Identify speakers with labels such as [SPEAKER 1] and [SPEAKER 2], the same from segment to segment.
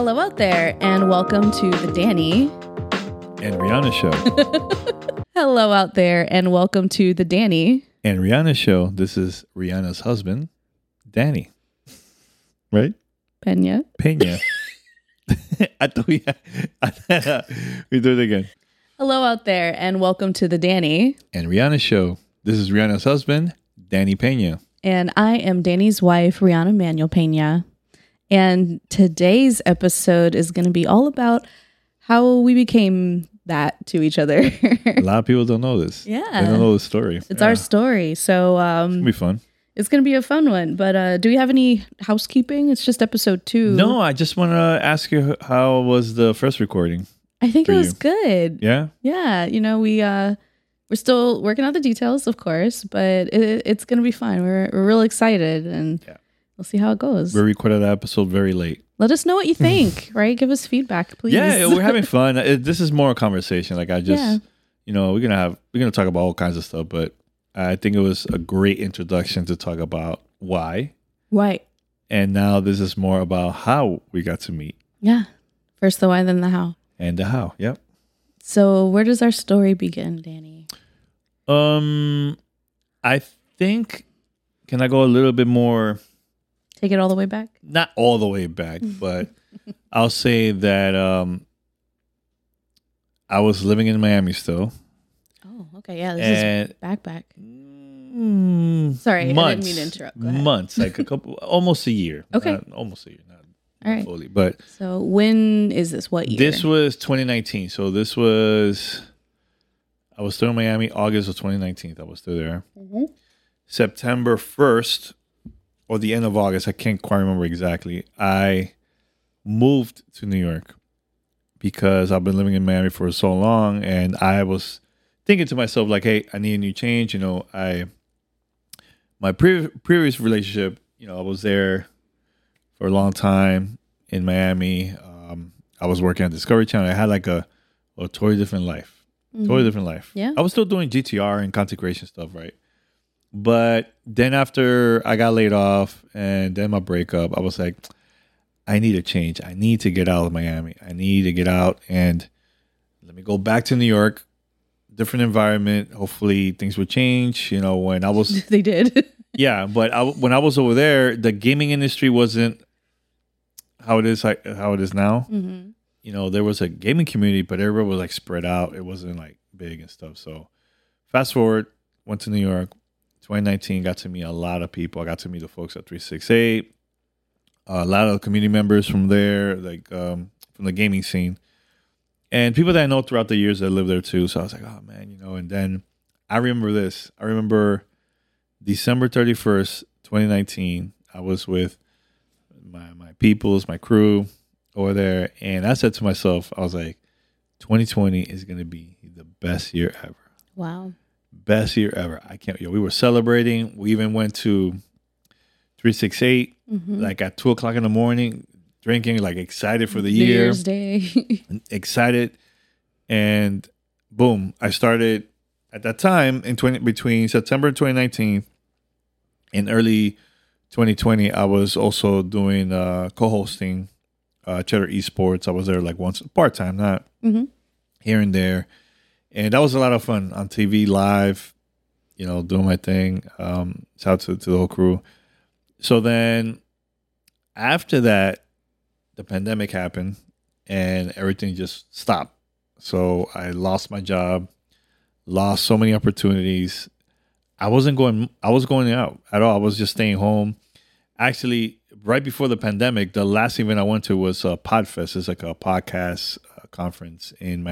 [SPEAKER 1] Hello out there, and welcome to the Danny
[SPEAKER 2] and Rihanna Show.
[SPEAKER 1] Hello out there, and welcome to the Danny
[SPEAKER 2] and Rihanna Show. This is Rihanna's husband, Danny. Right?
[SPEAKER 1] Pena.
[SPEAKER 2] I thought we do it again.
[SPEAKER 1] Hello out there, and welcome to the Danny
[SPEAKER 2] and Rihanna Show. This is Rihanna's husband, Danny Pena.
[SPEAKER 1] And I am Danny's wife, Rihanna Manuel Pena. And today's episode is going to be all about how we became that to each other.
[SPEAKER 2] A lot of people don't know this.
[SPEAKER 1] Yeah.
[SPEAKER 2] They don't know the story.
[SPEAKER 1] It's our story. So
[SPEAKER 2] it's going to be fun.
[SPEAKER 1] It's going to be a fun one. But do we have any housekeeping? It's just episode 2.
[SPEAKER 2] No, I just want to ask you, how was the first recording?
[SPEAKER 1] I think it was good.
[SPEAKER 2] Yeah?
[SPEAKER 1] Yeah. You know, we're still working out the details, of course, but it's going to be fun. We're real excited, and we'll see how it goes.
[SPEAKER 2] We recorded that episode very late.
[SPEAKER 1] Let us know what you think, right? Give us feedback, please.
[SPEAKER 2] Yeah, we're having fun. This is more a conversation. Like, I just, you know, we're going to talk about all kinds of stuff, but I think it was a great introduction to talk about why.
[SPEAKER 1] Right.
[SPEAKER 2] And now this is more about how we got to meet.
[SPEAKER 1] Yeah. First the why, then the how.
[SPEAKER 2] And the how, yep.
[SPEAKER 1] So where does our story begin, Danny?
[SPEAKER 2] I think, can I go a little bit more?
[SPEAKER 1] Take it all the way back?
[SPEAKER 2] Not all the way back, but I'll say that I was living in Miami still.
[SPEAKER 1] Oh, okay. Yeah, this is back. Sorry,
[SPEAKER 2] months,
[SPEAKER 1] I didn't mean to interrupt. Go ahead.
[SPEAKER 2] Months, like a couple, almost a year.
[SPEAKER 1] Okay.
[SPEAKER 2] Almost a year, not
[SPEAKER 1] all right.
[SPEAKER 2] fully. But
[SPEAKER 1] so when is this? What year?
[SPEAKER 2] This was 2019. So I was still in Miami, August of 2019. I was still there.
[SPEAKER 1] Mm-hmm.
[SPEAKER 2] September 1st, or the end of August, I can't quite remember exactly, I moved to New York because I've been living in Miami for so long, and I was thinking to myself, like, hey, I need a new change. You know, my previous relationship, you know, I was there for a long time in Miami. I was working at Discovery Channel. I had like a totally different life.
[SPEAKER 1] Mm-hmm.
[SPEAKER 2] Totally different life.
[SPEAKER 1] Yeah.
[SPEAKER 2] I was still doing GTR and content creation stuff, right? But then after I got laid off and then my breakup, I was like, I need a change. I need to get out of Miami. I need to get out and let me go back to New York. Different environment. Hopefully things would change. You know, when I was...
[SPEAKER 1] They did.
[SPEAKER 2] Yeah, but when I was over there, the gaming industry wasn't how it is now.
[SPEAKER 1] Mm-hmm.
[SPEAKER 2] You know, there was a gaming community, but everybody was like spread out. It wasn't like big and stuff. So fast forward, went to New York. 2019, got to meet a lot of people. I got to meet the folks at 368, a lot of community members from there, like from the gaming scene, and people that I know throughout the years that live there too. So I was like, oh man, you know. And then I remember this. I remember December 31st, 2019. I was with my peoples, my crew over there, and I said to myself, I was like, 2020 is going to be the best year ever.
[SPEAKER 1] Wow.
[SPEAKER 2] Best year ever. I can't. We were celebrating. We even went to 368, like at 2:00 in the morning, drinking, like excited for the year.
[SPEAKER 1] New Year's Day.
[SPEAKER 2] Excited, and boom! I started at that time between September 2019 and early 2020. I was also doing co-hosting Cheddar Esports. I was there like once part time, not here and there. And that was a lot of fun on TV live, you know, doing my thing. Shout out to the whole crew. So then after that, the pandemic happened and everything just stopped. So I lost my job, lost so many opportunities. I was going out at all. I was just staying home. Actually, right before the pandemic, the last event I went to was Podfest. It's like a podcast conference in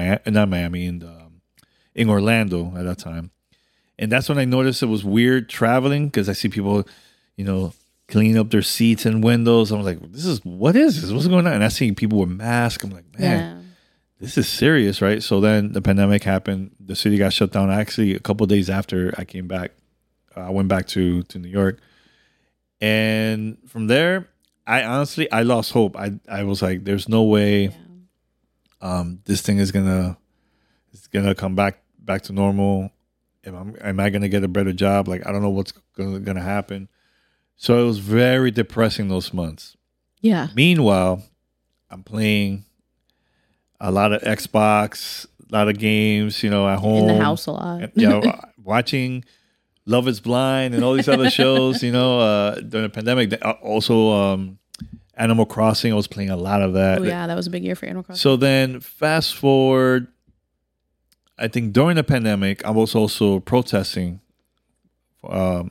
[SPEAKER 2] in Orlando at that time. And that's when I noticed it was weird traveling because I see people, you know, clean up their seats and windows. I'm like, what is this? What's going on? And I see people with masks. I'm like, man, this is serious, right? So then the pandemic happened. The city got shut down. Actually, a couple of days after I came back, I went back to New York. And from there, I lost hope. I was like, there's no way this thing is gonna come back to normal. Am I gonna get a better job? Like, I don't know what's gonna happen. So it was very depressing those months.
[SPEAKER 1] Yeah.
[SPEAKER 2] Meanwhile, I'm playing a lot of Xbox, a lot of games, at home.
[SPEAKER 1] In the house a lot.
[SPEAKER 2] Watching Love is Blind and all these other shows, during the pandemic. Also, Animal Crossing, I was playing a lot of that.
[SPEAKER 1] Oh, yeah, that was a big year for Animal Crossing.
[SPEAKER 2] So then fast forward, I think during the pandemic, I was also protesting for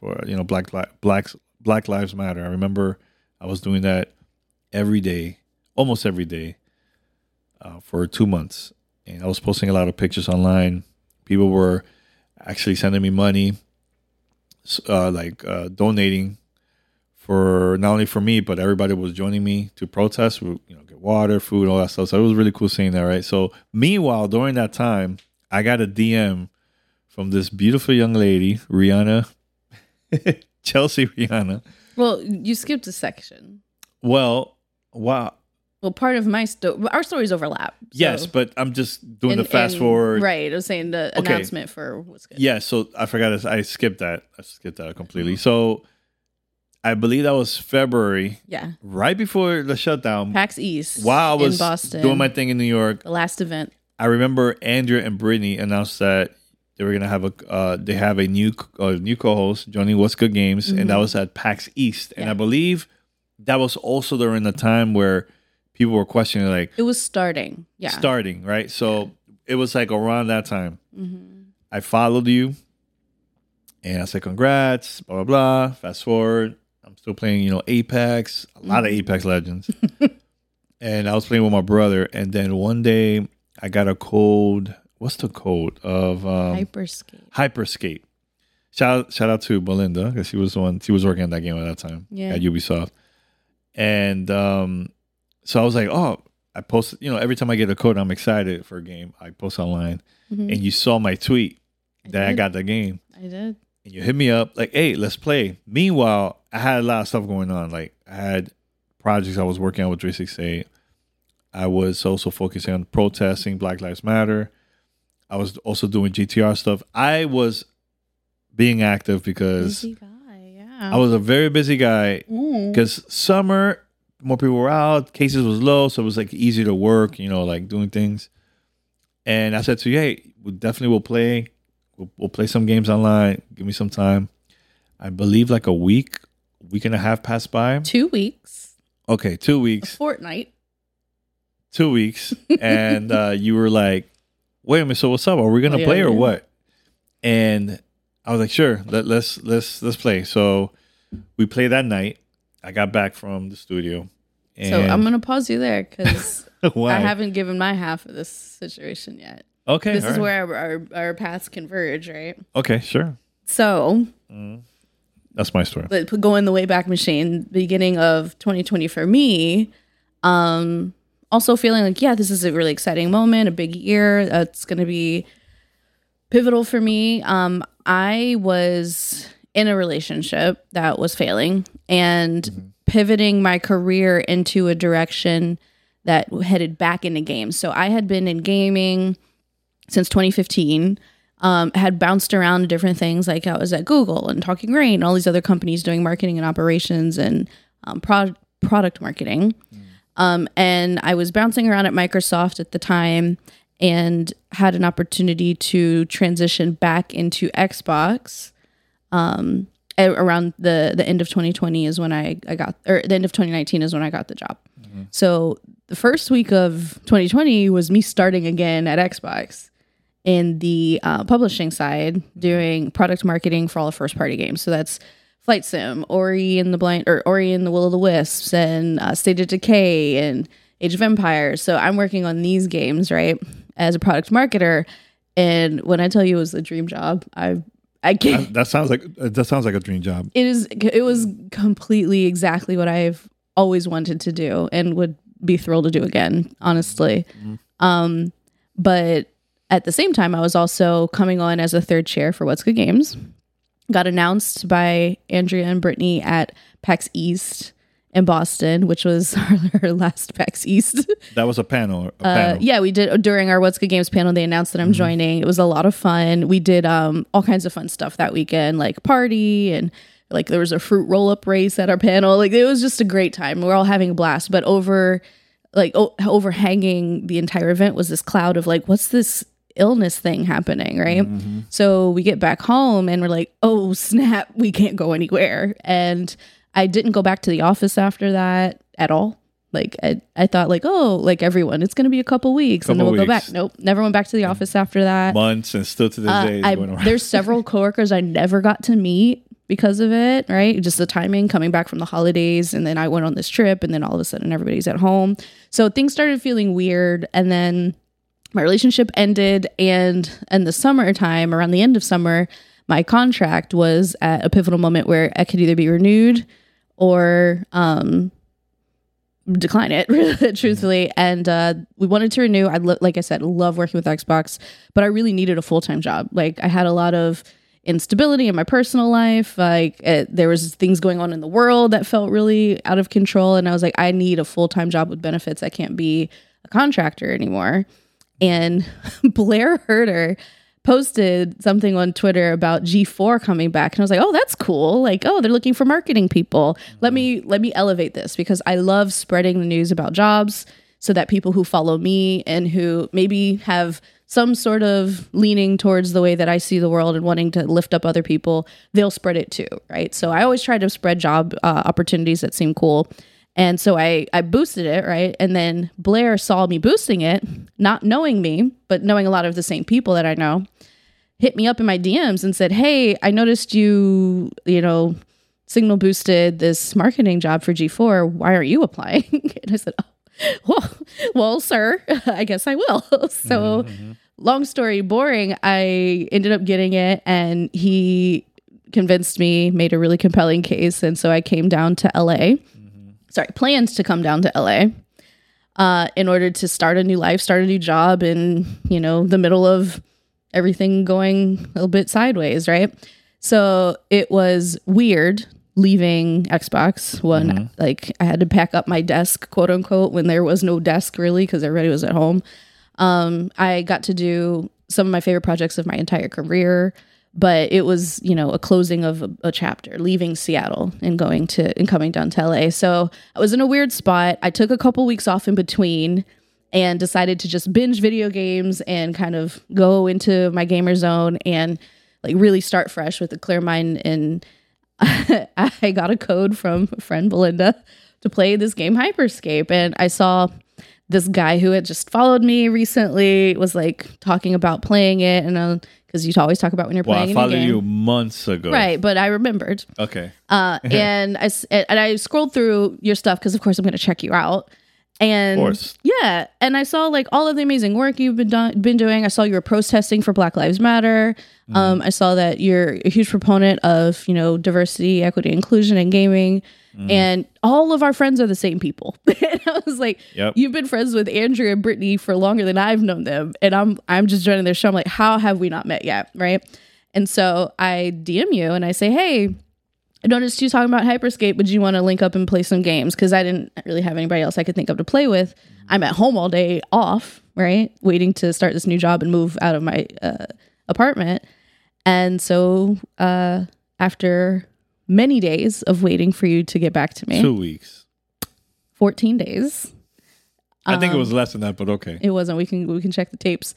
[SPEAKER 2] Black Lives Matter. I remember I was doing that every day, almost every day, for 2 months. And I was posting a lot of pictures online. People were actually sending me money, donating for not only for me, but everybody was joining me to protest. We, get water, food, all that stuff. So it was really cool seeing that, right? So meanwhile, during that time, I got a DM from this beautiful young lady, Rihanna, Chelsea Rihanna.
[SPEAKER 1] Well, you skipped a section.
[SPEAKER 2] Well, wow.
[SPEAKER 1] Well, part of my our stories overlap. So.
[SPEAKER 2] Yes, but I'm just doing the fast forward.
[SPEAKER 1] Right, I was saying the announcement for What's Good.
[SPEAKER 2] Yeah, so I forgot. I skipped that. Completely. So I believe that was February.
[SPEAKER 1] Yeah.
[SPEAKER 2] Right before the shutdown.
[SPEAKER 1] PAX East.
[SPEAKER 2] While I was
[SPEAKER 1] in Boston,
[SPEAKER 2] doing my thing in New York.
[SPEAKER 1] The last event.
[SPEAKER 2] I remember Andrea and Brittany announced that they were gonna have a new co-host joining What's Good Games, and that was at PAX East. And I believe that was also during the time where people were questioning, like,
[SPEAKER 1] it was starting. Yeah.
[SPEAKER 2] Starting, right? So it was like around that time.
[SPEAKER 1] Mm-hmm.
[SPEAKER 2] I followed you and I said, congrats, blah, blah, blah. Fast forward. I'm still playing, Apex, a lot of Apex Legends. And I was playing with my brother. And then one day I got a code. What's the code of Hyperscape? Shout out to Belinda, because she was working on that game at that time at Ubisoft. And so I was like, oh, I posted, every time I get a code, I'm excited for a game. I post online. Mm-hmm. And you saw my tweet that I got the game.
[SPEAKER 1] I did.
[SPEAKER 2] And you hit me up like, hey, let's play. Meanwhile, I had a lot of stuff going on. Like, I had projects I was working on with 368. I was also focusing on protesting Black Lives Matter. I was also doing GTR stuff. I was being active because
[SPEAKER 1] busy guy, yeah.
[SPEAKER 2] I was a very busy guy because summer, more people were out, cases was low, so it was like easy to work, like doing things. And I said to you, hey, we definitely will play. We'll play some games online. Give me some time. I believe like a week and a half passed by.
[SPEAKER 1] 2 weeks.
[SPEAKER 2] Okay, 2 weeks.
[SPEAKER 1] A fortnight.
[SPEAKER 2] 2 weeks. And you were like, wait a minute, so what's up? Are we gonna play or what? And I was like, sure, let's play. So we played that night. I got back from the studio. And
[SPEAKER 1] so I'm gonna pause you there because
[SPEAKER 2] I
[SPEAKER 1] haven't given my half of this situation yet.
[SPEAKER 2] Okay.
[SPEAKER 1] This is where our paths converge, right?
[SPEAKER 2] Okay, sure.
[SPEAKER 1] So
[SPEAKER 2] that's my story.
[SPEAKER 1] Going the way back machine, beginning of 2020 for me, also feeling like, yeah, this is a really exciting moment, a big year. It's going to be pivotal for me. I was in a relationship that was failing and pivoting my career into a direction that headed back into games. So I had been in gaming since 2015, had bounced around to different things. Like I was at Google and Talking Rain and all these other companies doing marketing and operations and product marketing. And I was bouncing around at Microsoft at the time and had an opportunity to transition back into Xbox. Around the end of 2020 is when I got, or the end of 2019 is when I got the job. So the first week of 2020 was me starting again at Xbox in the publishing side, doing product marketing for all the first party games. So that's Flight Sim, Ori and the Will of the Wisps, and State of Decay and Age of Empires. So I'm working on these games, right, as a product marketer. And when I tell you it was a dream job, I can't.
[SPEAKER 2] That sounds like a dream job.
[SPEAKER 1] It was completely exactly what I've always wanted to do and would be thrilled to do again, honestly. But at the same time, I was also coming on as a third chair for What's Good Games. Got announced by Andrea and Brittany at PAX East in Boston, which was our last PAX East.
[SPEAKER 2] That was a panel.
[SPEAKER 1] Yeah, we did during our What's Good Games panel. They announced that I'm joining. It was a lot of fun. We did all kinds of fun stuff that weekend, like party, and like there was a fruit roll up race at our panel. Like it was just a great time. We're all having a blast. But over like overhanging the entire event was this cloud of like, what's this illness thing happening, right? So we get back home and we're like, oh snap, we can't go anywhere. And I didn't go back to the office after that at all. Like I thought like, oh, like everyone, it's going to be a couple weeks and then we'll go back. Nope. Never went back to the office after that.
[SPEAKER 2] Months, and still to this day.
[SPEAKER 1] There's several coworkers I never got to meet because of it, right? Just the timing, coming back from the holidays. And then I went on this trip and then all of a sudden everybody's at home. So things started feeling weird. And then my relationship ended. And in the summertime, around the end of summer, my contract was at a pivotal moment where I could either be renewed or decline it, truthfully. And we wanted to renew. Like I said, love working with Xbox, but I really needed a full-time job. Like I had a lot of instability in my personal life. Like there was things going on in the world that felt really out of control. And I was like, I need a full-time job with benefits. I can't be a contractor anymore. And Blair Herter posted something on Twitter about G4 coming back. And I was like, oh, that's cool. Like, oh, they're looking for marketing people. Let me elevate this because I love spreading the news about jobs so that people who follow me and who maybe have some sort of leaning towards the way that I see the world and wanting to lift up other people, they'll spread it too, right? So I always try to spread job opportunities that seem cool. And so I boosted it, right? And then Blair saw me boosting it, not knowing me, but knowing a lot of the same people that I know, hit me up in my DMs and said, hey, I noticed you signal boosted this marketing job for G4. Why aren't you applying? And I said, oh, well, sir, I guess I will. So long story boring, I ended up getting it and he convinced me, made a really compelling case. And so I came down to LA. Planned to come down to LA in order to start a new life, start a new job in, the middle of everything going a little bit sideways, right? So it was weird leaving Xbox when like I had to pack up my desk, quote unquote, when there was no desk really because everybody was at home. I got to do some of my favorite projects of my entire career. But it was, a closing of a chapter, leaving Seattle and coming down to LA. So I was in a weird spot. I took a couple weeks off in between and decided to just binge video games and kind of go into my gamer zone and like really start fresh with a clear mind. And I got a code from a friend, Belinda, to play this game Hyperscape. And I saw this guy who had just followed me recently was like talking about playing it. And because you always talk about when you're playing a game.
[SPEAKER 2] I followed you months ago.
[SPEAKER 1] Right, but I remembered.
[SPEAKER 2] Okay.
[SPEAKER 1] And I scrolled through your stuff because, of course, I'm going to check you out. And
[SPEAKER 2] of course.
[SPEAKER 1] Yeah, and I saw like all of the amazing work you've been doing. I saw you were protesting for Black Lives Matter. I saw that you're a huge proponent of, diversity, equity, inclusion in gaming. And all of our friends are the same people. And I was like, yep. You've been friends with Andrew and Brittany for longer than I've known them. And I'm just joining their show. I'm like, how have we not met yet? Right. And so I DM you and I say, hey, I noticed you talking about Hyperscape. Would you want to link up and play some games? Because I didn't really have anybody else I could think of to play with. I'm at home all day off, right? Waiting to start this new job and move out of my apartment. And so after many days of waiting for you to get back to me.
[SPEAKER 2] 2 weeks.
[SPEAKER 1] 14 days.
[SPEAKER 2] I think it was less than that, but okay.
[SPEAKER 1] It wasn't. We can check the tapes.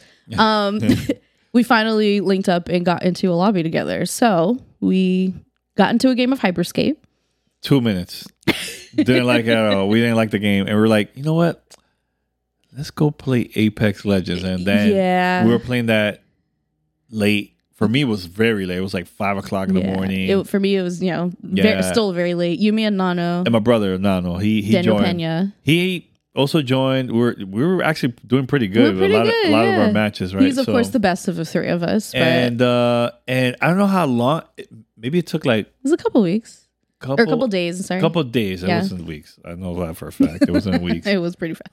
[SPEAKER 1] We finally linked up and got into a lobby together. So we got into a game of Hyperscape.
[SPEAKER 2] 2 minutes. Didn't like it at all. We didn't like the game. And we're like, you know what? Let's go play Apex Legends. And then we were playing that late. For me, it was very late. It was like 5 o'clock in the morning.
[SPEAKER 1] For me, it was, still very late. You, me, and Nano.
[SPEAKER 2] And my brother, Nano. He
[SPEAKER 1] Daniel
[SPEAKER 2] joined.
[SPEAKER 1] Pena.
[SPEAKER 2] He also joined. We were actually doing pretty good. A lot of our matches, right?
[SPEAKER 1] He's, of course, the best of the three of us. But
[SPEAKER 2] and I don't know how long. Maybe it took like...
[SPEAKER 1] It was a couple weeks. Or a couple days, sorry.
[SPEAKER 2] A couple days. It wasn't weeks. I know that for a fact. It wasn't weeks.
[SPEAKER 1] It was pretty fast.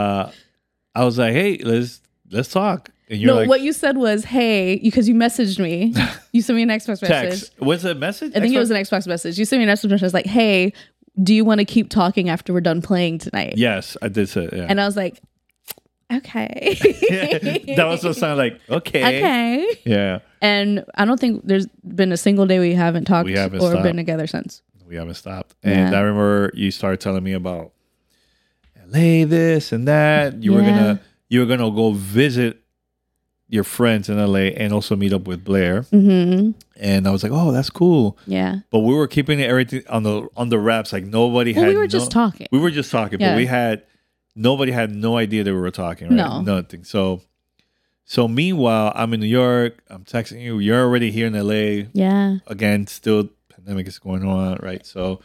[SPEAKER 2] I was like, hey, let's talk. And you're like,
[SPEAKER 1] what you said was, hey, because you messaged me. You sent me an Xbox message.
[SPEAKER 2] Text. Was it a message?
[SPEAKER 1] I think it was an Xbox message. You sent me an Xbox message. I was like, hey, do you want to keep talking after we're done playing tonight?
[SPEAKER 2] Yes, I did say yeah.
[SPEAKER 1] And I was like, okay.
[SPEAKER 2] That was what sounded like, okay.
[SPEAKER 1] Okay.
[SPEAKER 2] Yeah.
[SPEAKER 1] And I don't think there's been a single day we haven't talked
[SPEAKER 2] stopped.
[SPEAKER 1] been together since.
[SPEAKER 2] We haven't stopped. And I remember you started telling me about LA, this and that. You were gonna go visit your friends in LA and also meet up with Blair.
[SPEAKER 1] Mm-hmm.
[SPEAKER 2] And I was like, oh, that's cool.
[SPEAKER 1] Yeah.
[SPEAKER 2] But we were keeping everything on the wraps. Like nobody had.
[SPEAKER 1] We were just talking.
[SPEAKER 2] We were just talking,
[SPEAKER 1] Yeah.
[SPEAKER 2] but nobody had no idea that we were talking. Right?
[SPEAKER 1] No.
[SPEAKER 2] Nothing. So meanwhile, I'm in New York. I'm texting you. You're already here in LA.
[SPEAKER 1] Yeah.
[SPEAKER 2] Again, still pandemic is going on, right? So,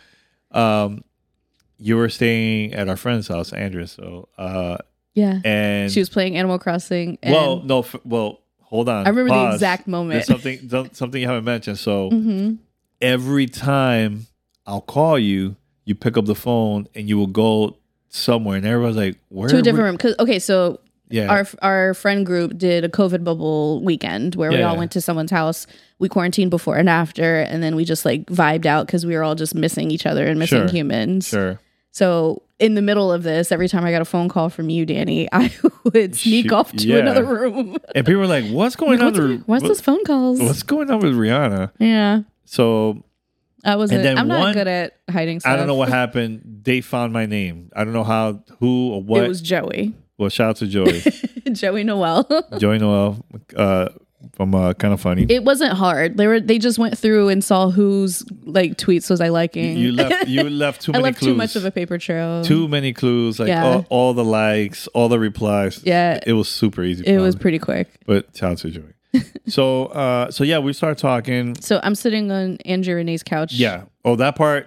[SPEAKER 2] you were staying at our friend's house, Andrea. So,
[SPEAKER 1] Yeah.
[SPEAKER 2] and
[SPEAKER 1] She was playing Animal Crossing. And
[SPEAKER 2] hold on.
[SPEAKER 1] I remember the
[SPEAKER 2] Pause.
[SPEAKER 1] exact moment.
[SPEAKER 2] There's something you haven't mentioned. So
[SPEAKER 1] Mm-hmm.
[SPEAKER 2] every time I'll call you, you pick up the phone and you will go somewhere, and everybody's like, "Where?"
[SPEAKER 1] To a different room. 'Cause, okay, so
[SPEAKER 2] Yeah.
[SPEAKER 1] our friend group did a COVID bubble weekend where we all went to someone's house. We quarantined before and after, and then we just like vibed out because we were all just missing each other and missing humans.
[SPEAKER 2] Sure.
[SPEAKER 1] So in the middle of this, every time I got a phone call from you, Danny, I would sneak off to another room.
[SPEAKER 2] And people were like, "What's going on?
[SPEAKER 1] What's those phone calls?"
[SPEAKER 2] What's going on with Rihanna?"
[SPEAKER 1] Yeah.
[SPEAKER 2] So
[SPEAKER 1] I wasn't.
[SPEAKER 2] then
[SPEAKER 1] I'm not good at hiding stuff.
[SPEAKER 2] I don't know what happened. They found my name. I don't know how, who, or what.
[SPEAKER 1] It was Joey.
[SPEAKER 2] Well, shout out to Joey.
[SPEAKER 1] Joey Noel.
[SPEAKER 2] Joey Noel from Kind of Funny.
[SPEAKER 1] It wasn't hard. They just went through and saw whose like tweets was I liking.
[SPEAKER 2] You left too many
[SPEAKER 1] I left
[SPEAKER 2] clues.
[SPEAKER 1] too much of a paper trail.
[SPEAKER 2] Too many clues. Like
[SPEAKER 1] Yeah.
[SPEAKER 2] all the likes, all the replies.
[SPEAKER 1] Yeah.
[SPEAKER 2] It was super easy.
[SPEAKER 1] It was pretty quick.
[SPEAKER 2] But shout out to Joey. So yeah, we started talking.
[SPEAKER 1] So I'm sitting on Andrew Renee's couch.
[SPEAKER 2] Yeah. Oh, that part.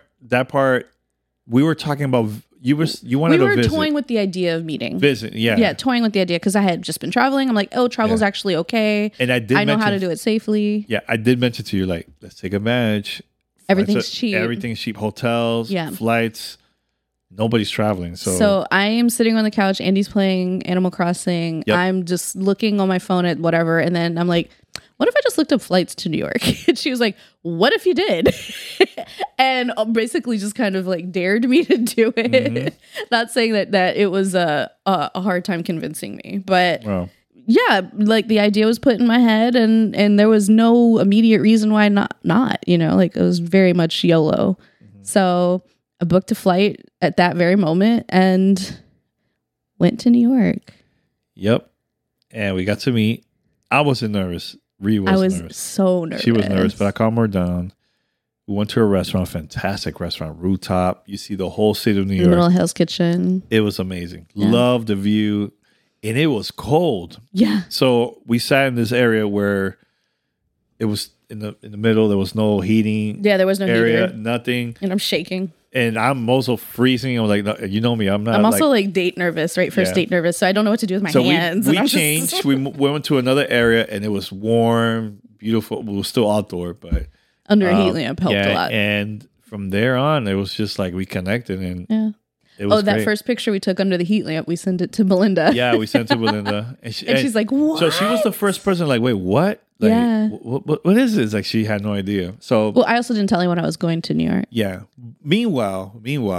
[SPEAKER 2] We were talking about. You wanted to visit.
[SPEAKER 1] Toying with the idea of meeting.
[SPEAKER 2] Visit. Yeah.
[SPEAKER 1] Yeah, toying with the idea because I had just been traveling. I'm like, oh, travel's actually okay.
[SPEAKER 2] And I
[SPEAKER 1] know how to do it safely.
[SPEAKER 2] Yeah, I did mention to you, like, let's take advantage.
[SPEAKER 1] Everything's cheap.
[SPEAKER 2] Everything's cheap. Hotels,
[SPEAKER 1] Yeah.
[SPEAKER 2] flights. Nobody's traveling.
[SPEAKER 1] So I am sitting on the couch. Andy's playing Animal Crossing.
[SPEAKER 2] Yep.
[SPEAKER 1] I'm just looking on my phone at whatever. And then I'm like, what if I just looked up flights to New York? And she was like, what if you did? And basically just kind of like dared me to do it. Mm-hmm. Not saying that it was a hard time convincing me. But yeah, like the idea was put in my head and there was no immediate reason why not, like it was very much YOLO. Mm-hmm. So I booked a flight at that very moment and went to New York.
[SPEAKER 2] Yep. And we got to meet. I wasn't nervous. Ree was nervous.
[SPEAKER 1] I was so nervous.
[SPEAKER 2] She was nervous, but I calmed her down. We went to a restaurant, fantastic restaurant, rooftop. You see the whole city of New York.
[SPEAKER 1] Little Hell's Kitchen.
[SPEAKER 2] It was amazing.
[SPEAKER 1] Yeah.
[SPEAKER 2] Loved the view. And it was cold.
[SPEAKER 1] Yeah.
[SPEAKER 2] So we sat in this area where it was in the middle. There was no heating.
[SPEAKER 1] Yeah, there was no
[SPEAKER 2] area,
[SPEAKER 1] heater.
[SPEAKER 2] nothing.
[SPEAKER 1] And I'm shaking.
[SPEAKER 2] And I'm also freezing. I was like, no, you know me. I'm not.
[SPEAKER 1] I'm also like date nervous, right? First date nervous. So I don't know what to do with my hands.
[SPEAKER 2] We changed. We went to another area and it was warm, beautiful. We were still outdoor, but
[SPEAKER 1] under a heat lamp helped a lot.
[SPEAKER 2] And from there on, it was just like we connected and it was
[SPEAKER 1] that
[SPEAKER 2] great.
[SPEAKER 1] First picture we took under the heat lamp, we sent it to Belinda.
[SPEAKER 2] Yeah, we sent it to Belinda.
[SPEAKER 1] And she's like, what?
[SPEAKER 2] So she was the first person like, wait, what? Like,
[SPEAKER 1] yeah.
[SPEAKER 2] What is this? Like she had no idea. So
[SPEAKER 1] well, I also didn't tell anyone I was going to New York.
[SPEAKER 2] Yeah. Meanwhile,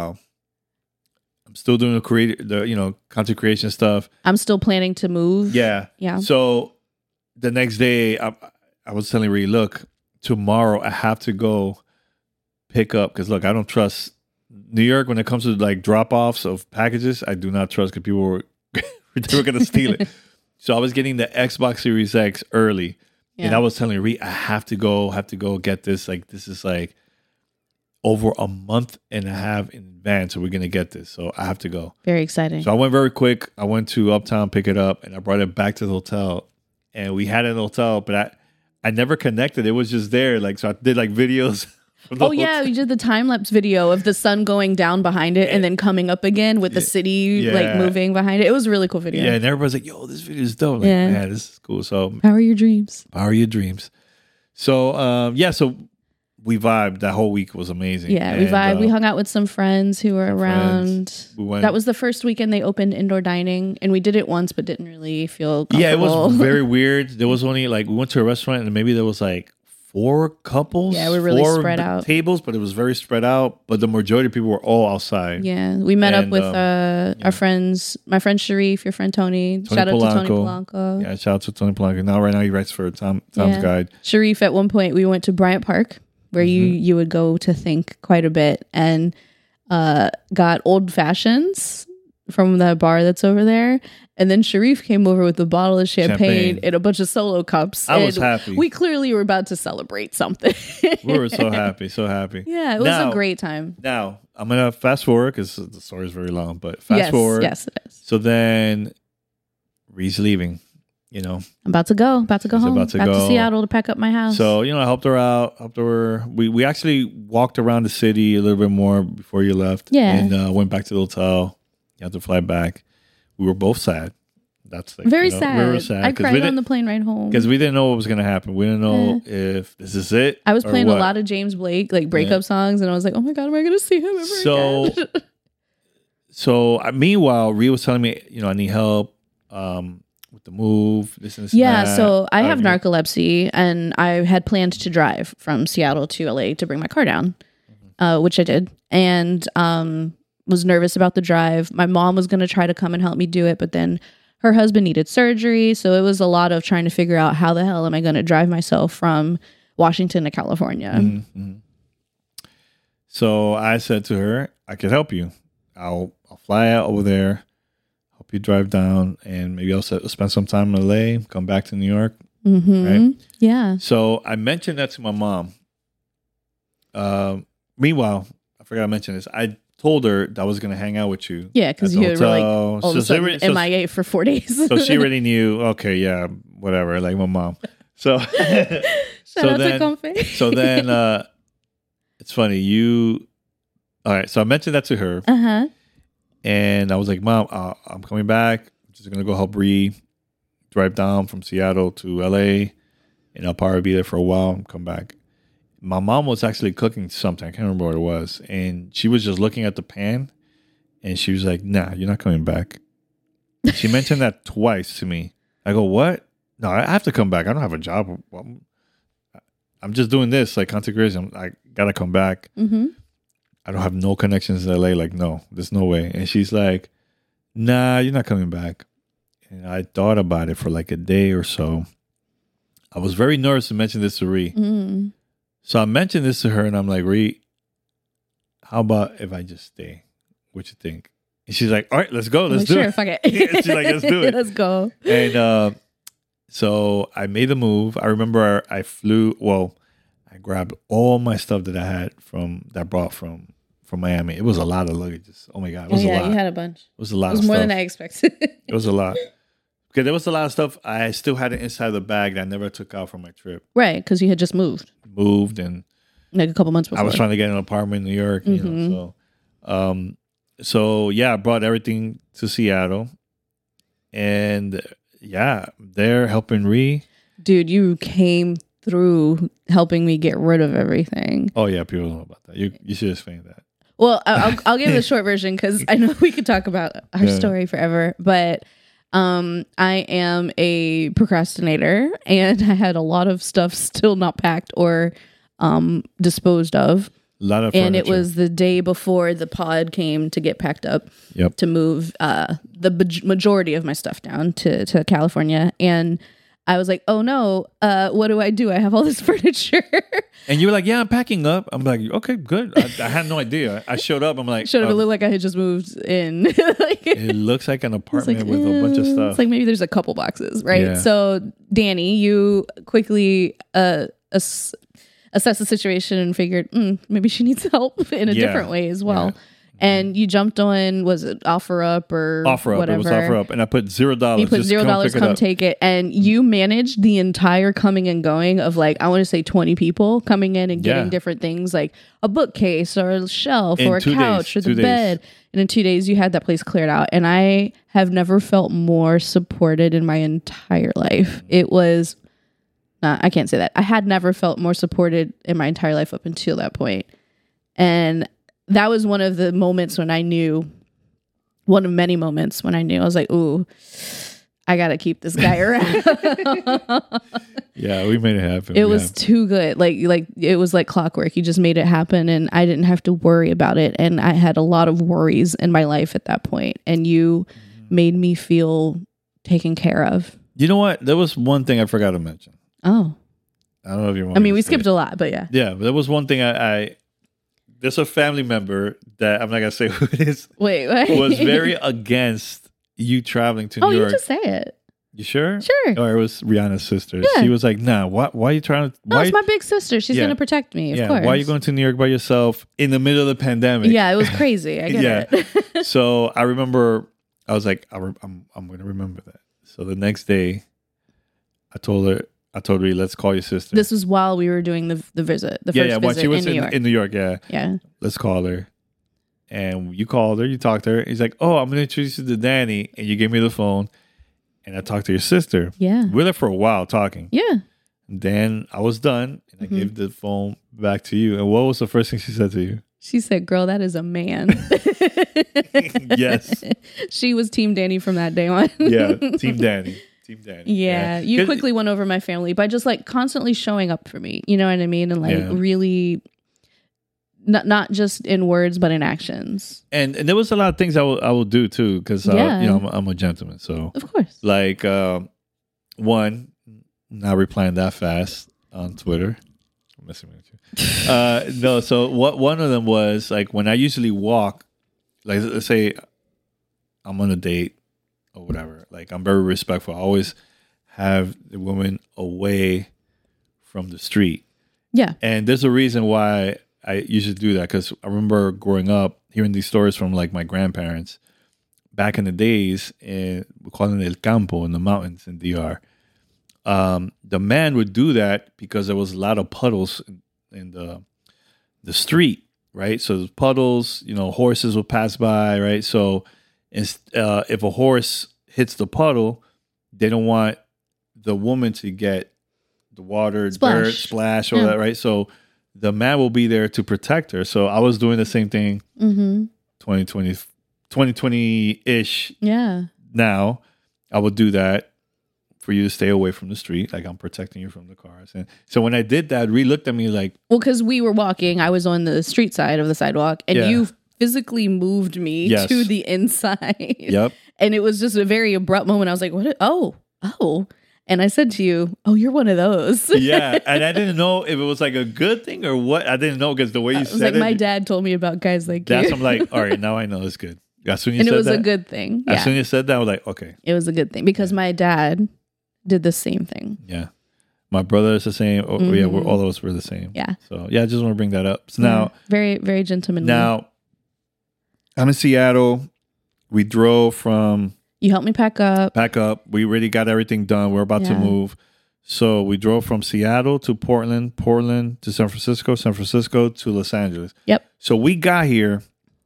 [SPEAKER 2] I'm still doing the content creation stuff.
[SPEAKER 1] I'm still planning to move.
[SPEAKER 2] Yeah.
[SPEAKER 1] Yeah.
[SPEAKER 2] So the next day, I was telling Ree, look, tomorrow I have to go pick up because look, I don't trust New York when it comes to like drop-offs of packages. I do not trust because people were going to steal it. So I was getting the Xbox Series X early. Yeah. And I was telling Ree, I have to go get this. Like, this is like over a month and a half in advance. So we're going to get this. So I have to go.
[SPEAKER 1] Very exciting.
[SPEAKER 2] So I went very quick. I went to Uptown, pick it up, and I brought it back to the hotel. And we had it in the hotel, but I never connected. It was just there. Like, so I did like videos.
[SPEAKER 1] Oh yeah, we did the time lapse video of the sun going down behind it and then coming up again with the city like moving behind it. It was a really cool video.
[SPEAKER 2] Yeah, and everybody's like, "Yo, this video is dope." Like, man, this is cool. So,
[SPEAKER 1] power your dreams.
[SPEAKER 2] Power your dreams. So, so we vibed. That whole week was amazing.
[SPEAKER 1] Yeah, we vibed. We hung out with some friends who were around. That was the first weekend they opened indoor dining, and we did it once, but didn't really feel comfortable.
[SPEAKER 2] Yeah, it was very weird. There was only like we went to a restaurant, and maybe there was like 4 couples.
[SPEAKER 1] Yeah, we're really spread out.
[SPEAKER 2] Tables, but it was very spread out. But the majority of people were all outside.
[SPEAKER 1] Yeah, we met up with our friends, my friend Sharif, your friend Tony. Shout out to Tony Polanco.
[SPEAKER 2] Yeah, shout out to Tony Polanco. Right now he writes for Tom's Guide.
[SPEAKER 1] Sharif, at one point, we went to Bryant Park, where you would go to think quite a bit, and got old fashions. from that bar that's over there. And then Sharif came over with a bottle of champagne and a bunch of Solo cups.
[SPEAKER 2] I was happy.
[SPEAKER 1] We clearly were about to celebrate something.
[SPEAKER 2] We were so happy, so happy.
[SPEAKER 1] Yeah, it was a great time.
[SPEAKER 2] Now, I'm going to fast forward because the story is very long, but fast forward.
[SPEAKER 1] Yes, it is.
[SPEAKER 2] So then Ree's leaving, you know.
[SPEAKER 1] I'm about to go home. Back
[SPEAKER 2] to
[SPEAKER 1] Seattle to pack up my house.
[SPEAKER 2] So, you know, I helped her out. We actually walked around the city a little bit more before you left.
[SPEAKER 1] Yeah.
[SPEAKER 2] And went back to the hotel. You had to fly back. We were both sad. That's like,
[SPEAKER 1] very sad.
[SPEAKER 2] We were sad.
[SPEAKER 1] I cried on the plane ride home.
[SPEAKER 2] Because we didn't know what was going to happen. We didn't know if this is it.
[SPEAKER 1] I was playing a lot of James Blake, like breakup songs. And I was like, oh my God, am I going to see him ever again?
[SPEAKER 2] Meanwhile, Rhea was telling me, you know, I need help with the move, this and this.
[SPEAKER 1] Yeah,
[SPEAKER 2] and that.
[SPEAKER 1] so I have narcolepsy, and I had planned to drive from Seattle to LA to bring my car down, which I did, and was nervous about the drive. My mom was going to try to come and help me do it, but then her husband needed surgery, so it was a lot of trying to figure out how the hell am I going to drive myself from Washington to California.
[SPEAKER 2] Mm-hmm. So I said to her, I could help you. I'll fly out over there, help you drive down, and maybe I'll spend some time in LA, come back to New York.
[SPEAKER 1] Mm-hmm.
[SPEAKER 2] Right?
[SPEAKER 1] Yeah.
[SPEAKER 2] So I mentioned that to my mom. Meanwhile, I forgot to mention this. I told her that I was going to hang out with you.
[SPEAKER 1] Yeah, because you were like all of a sudden MIA for 4 days.
[SPEAKER 2] So she already knew, okay, yeah, whatever, like my mom. So
[SPEAKER 1] Shout out to Comfy.
[SPEAKER 2] So then it's funny, all right, so I mentioned that to her.
[SPEAKER 1] Uh-huh.
[SPEAKER 2] And I was like, Mom, I'm coming back. I'm just going to go help Rhea drive down from Seattle to LA. And I'll probably be there for a while and come back. My mom was actually cooking something. I can't remember what it was. And she was just looking at the pan. And she was like, nah, you're not coming back. She mentioned that twice to me. I go, what? No, I have to come back. I don't have a job. I'm just doing this, like content creation. I got to come back.
[SPEAKER 1] Mm-hmm.
[SPEAKER 2] I don't have no connections in LA. Like, no, there's no way. And she's like, nah, you're not coming back. And I thought about it for like a day or so. I was very nervous to mention this to Rhea.
[SPEAKER 1] Mm.
[SPEAKER 2] So I mentioned this to her and I'm like, Rhea, how about if I just stay? What you think? And she's like, all right, let's go. Let's do it.
[SPEAKER 1] Fuck it.
[SPEAKER 2] She's like, let's do it.
[SPEAKER 1] Let's go.
[SPEAKER 2] And so I made the move. I remember I grabbed all my stuff that I had I brought from Miami. It was a lot of luggage. Oh my God. It was a lot.
[SPEAKER 1] You had a bunch.
[SPEAKER 2] It was a lot.
[SPEAKER 1] It was more than I expected.
[SPEAKER 2] It was a lot. Because there was a lot of stuff. I still had it inside the bag that I never took out from my trip.
[SPEAKER 1] Right, because you had just moved
[SPEAKER 2] And
[SPEAKER 1] like a couple months before.
[SPEAKER 2] I was trying to get an apartment in New York, you know. So yeah, I brought everything to Seattle. And yeah, they're helping Rhea.
[SPEAKER 1] Dude, you came through helping me get rid of everything.
[SPEAKER 2] Oh yeah, people don't know about that. You should explain that.
[SPEAKER 1] Well, I'll give the short version because I know we could talk about our story forever, but I am a procrastinator and I had a lot of stuff still not packed or disposed of.
[SPEAKER 2] A lot of furniture.
[SPEAKER 1] And it was the day before the pod came to get packed up to move the majority of my stuff down to California. And I was like, oh no, what do? I have all this furniture.
[SPEAKER 2] And you were like, yeah, I'm packing up. I'm like, okay, good. I had no idea. I showed up. I'm like,
[SPEAKER 1] it looked like I had just moved in.
[SPEAKER 2] It looks like an apartment with a bunch of stuff.
[SPEAKER 1] It's like maybe there's a couple boxes, right?
[SPEAKER 2] Yeah.
[SPEAKER 1] So Danny, you quickly assessed the situation and figured maybe she needs help in a different way as well. Yeah. And you jumped on, was it OfferUp or whatever?
[SPEAKER 2] It was OfferUp. And I put $0.
[SPEAKER 1] You put $0, come take it. And you managed the entire coming and going of like, I want to say 20 people coming in and getting different things like a bookcase or a shelf or a couch or the bed. And in 2 days, you had that place cleared out. And I have never felt more supported in my entire life. It was, I can't say that. I had never felt more supported in my entire life up until that point. And that was one of the moments when I knew, one of many moments when I knew, I was like, ooh, I got to keep this guy around.
[SPEAKER 2] Yeah, we made it happen.
[SPEAKER 1] It was too good. Like it was like clockwork. You just made it happen and I didn't have to worry about it. And I had a lot of worries in my life at that point. And you made me feel taken care of.
[SPEAKER 2] You know what? There was one thing I forgot to mention.
[SPEAKER 1] Oh.
[SPEAKER 2] I don't know if you want
[SPEAKER 1] we skipped a lot, but yeah.
[SPEAKER 2] Yeah, but there was one thing there's a family member that I'm not gonna say who it is
[SPEAKER 1] Wait.
[SPEAKER 2] was very against you traveling to New
[SPEAKER 1] You
[SPEAKER 2] York.
[SPEAKER 1] just say it.
[SPEAKER 2] You sure?
[SPEAKER 1] Sure.
[SPEAKER 2] Or it was Rihanna's sister.
[SPEAKER 1] Yeah.
[SPEAKER 2] She was like, "Nah, why are you trying to?
[SPEAKER 1] No,
[SPEAKER 2] Why
[SPEAKER 1] it's my big sister. She's
[SPEAKER 2] Yeah.
[SPEAKER 1] gonna protect me. Of course.
[SPEAKER 2] Why are you going to New York by yourself in the middle of the pandemic?"
[SPEAKER 1] Yeah, it was crazy. I get it.
[SPEAKER 2] So I remember, I was like, I'm going to remember that. So the next day, I told her, let's call your sister.
[SPEAKER 1] This was while we were doing the visit, the first
[SPEAKER 2] While
[SPEAKER 1] visit
[SPEAKER 2] she was
[SPEAKER 1] in New York.
[SPEAKER 2] in New York, yeah.
[SPEAKER 1] Yeah.
[SPEAKER 2] Let's call her. And you called her, you talked to her. He's like, oh, I'm going to introduce you to Danny. And you gave me the phone. And I talked to your sister.
[SPEAKER 1] Yeah.
[SPEAKER 2] We were there for a while talking.
[SPEAKER 1] Yeah.
[SPEAKER 2] And then I was done. And I gave the phone back to you. And what was the first thing she said to you?
[SPEAKER 1] She said, "Girl, that is a man."
[SPEAKER 2] Yes.
[SPEAKER 1] She was Team Danny from that day on.
[SPEAKER 2] Yeah. Team Danny.
[SPEAKER 1] Yeah. You
[SPEAKER 2] 'Cause-
[SPEAKER 1] quickly won over my family by just like constantly showing up for me. You know what I mean? And like
[SPEAKER 2] Yeah.
[SPEAKER 1] really not just in words, but in actions.
[SPEAKER 2] And there was a lot of things I will do too. Because,
[SPEAKER 1] Yeah.
[SPEAKER 2] I'm a gentleman. So,
[SPEAKER 1] Of course.
[SPEAKER 2] like, one, not replying that fast on Twitter. I'm messing with you. No, so one of them was like when I usually walk, like let's say I'm on a date or whatever, like I'm very respectful. I always have the woman away from the street.
[SPEAKER 1] Yeah.
[SPEAKER 2] And there's a reason why I usually do that, because I remember growing up hearing these stories from like my grandparents back in the days, and we call it El Campo, in the mountains in DR. The man would do that because there was a lot of puddles in the street, right? So there's puddles, horses would pass by, right? So if a horse hits the puddle, they don't want the woman to get the water, dirt, splash, all that, right? So the man will be there to protect her. So I was doing the same thing 2020-ish.
[SPEAKER 1] Yeah.
[SPEAKER 2] Now I would do that for you to stay away from the street. Like I'm protecting you from the cars. And so when I did that, Ree looked at me like,
[SPEAKER 1] Well, because we were walking, I was on the street side of the sidewalk, and
[SPEAKER 2] Yeah.
[SPEAKER 1] you physically moved me
[SPEAKER 2] Yes.
[SPEAKER 1] to the inside.
[SPEAKER 2] yep.
[SPEAKER 1] And it was just a very abrupt moment. I was like, "What? Oh. And I said to you, "Oh, you're one of those."
[SPEAKER 2] Yeah. And I didn't know if it was like a good thing or what. I didn't know because the way you
[SPEAKER 1] I was
[SPEAKER 2] said
[SPEAKER 1] like,
[SPEAKER 2] it.
[SPEAKER 1] my dad told me about guys like
[SPEAKER 2] That's
[SPEAKER 1] you.
[SPEAKER 2] I'm like, all right, now I know it's good. As soon as you
[SPEAKER 1] And it
[SPEAKER 2] said
[SPEAKER 1] was
[SPEAKER 2] that,
[SPEAKER 1] a good thing.
[SPEAKER 2] as
[SPEAKER 1] Yeah.
[SPEAKER 2] soon as you said that, I was like, okay.
[SPEAKER 1] It was a good thing because my dad did the same thing.
[SPEAKER 2] Yeah. My brother is the same. Oh, yeah, all of us were the same.
[SPEAKER 1] Yeah.
[SPEAKER 2] So yeah, I just want to bring that up. So now,
[SPEAKER 1] very, very gentlemanly.
[SPEAKER 2] now I'm in Seattle. We drove from
[SPEAKER 1] You helped me pack up.
[SPEAKER 2] pack up. We already got everything done. We're about to
[SPEAKER 1] Yeah.
[SPEAKER 2] move. So we drove from Seattle to Portland, Portland to San Francisco, San Francisco to Los Angeles.
[SPEAKER 1] Yep.
[SPEAKER 2] So we got here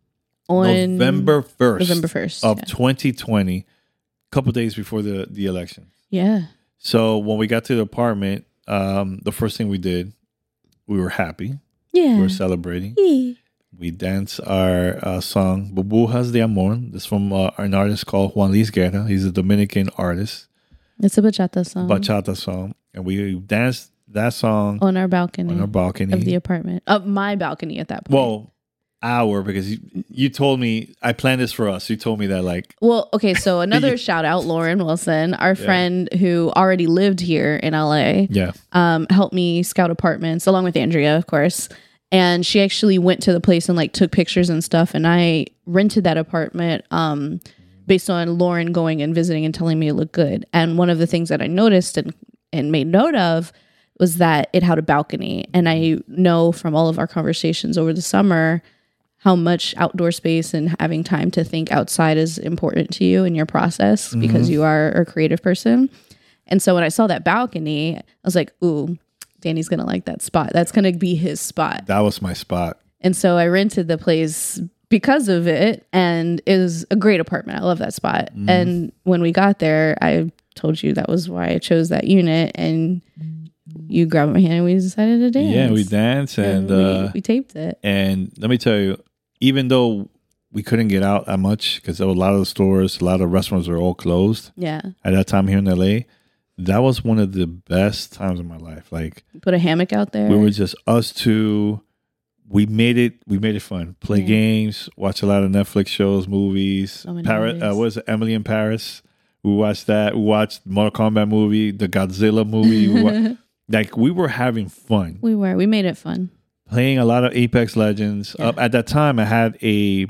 [SPEAKER 1] On
[SPEAKER 2] November 1st
[SPEAKER 1] November 1st.
[SPEAKER 2] of
[SPEAKER 1] yeah.
[SPEAKER 2] 2020, a couple days before the election.
[SPEAKER 1] Yeah.
[SPEAKER 2] So when we got to the apartment, the first thing we did, we were happy.
[SPEAKER 1] Yeah.
[SPEAKER 2] We were celebrating. We danced our song Burbujas de Amor. This is from an artist called Juan Luis Guerra. He's a Dominican artist.
[SPEAKER 1] It's a bachata song.
[SPEAKER 2] Bachata song. And we danced that song
[SPEAKER 1] on our balcony.
[SPEAKER 2] on our balcony.
[SPEAKER 1] Of the apartment. Of my balcony at that point.
[SPEAKER 2] Well, because you told me, I planned this for us. You told me that like.
[SPEAKER 1] Well, okay, so another shout out, Lauren Wilson, our friend who already lived here in LA,
[SPEAKER 2] Yeah.
[SPEAKER 1] helped me scout apartments along with Andrea, of course. And she actually went to the place and like took pictures and stuff. And I rented that apartment based on Lauren going and visiting and telling me it looked good. And one of the things that I noticed and made note of was that it had a balcony. And I know from all of our conversations over the summer how much outdoor space and having time to think outside is important to you in your process because you are a creative person. And so when I saw that balcony, I was like, ooh, Danny's going to like that spot. That's going to be his spot.
[SPEAKER 2] That was my spot.
[SPEAKER 1] And so I rented the place because of it. And it was a great apartment. I love that spot. And when we got there, I told you that was why I chose that unit. And you grabbed my hand and we decided to dance.
[SPEAKER 2] Yeah, we danced and
[SPEAKER 1] we taped it.
[SPEAKER 2] And let me tell you, even though we couldn't get out that much because there were a lot of the stores, a lot of restaurants were all closed.
[SPEAKER 1] Yeah.
[SPEAKER 2] At that time here in LA, that was one of the best times of my life. Like
[SPEAKER 1] Put a hammock out there.
[SPEAKER 2] we were just us two. We made it fun. Play games, watch a lot of Netflix shows, movies.
[SPEAKER 1] So many
[SPEAKER 2] Paris,
[SPEAKER 1] movies.
[SPEAKER 2] what is it? Emily in Paris. We watched that. We watched Mortal Kombat movie, the Godzilla movie. Like we were having fun.
[SPEAKER 1] We made it fun.
[SPEAKER 2] playing a lot of Apex Legends.
[SPEAKER 1] Yeah.
[SPEAKER 2] At that time, I had a